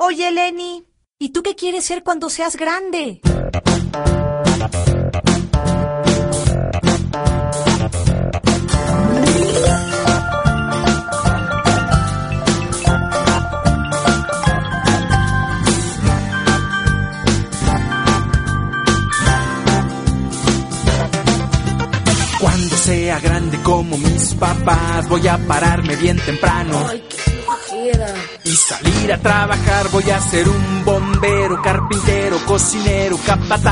Oye, Lenny, ¿y tú qué quieres ser cuando seas grande? Cuando sea grande como mis papás, voy a pararme bien temprano. Ay, qué flojera. Y salir a trabajar, voy a ser un bombero, carpintero, cocinero, capataz.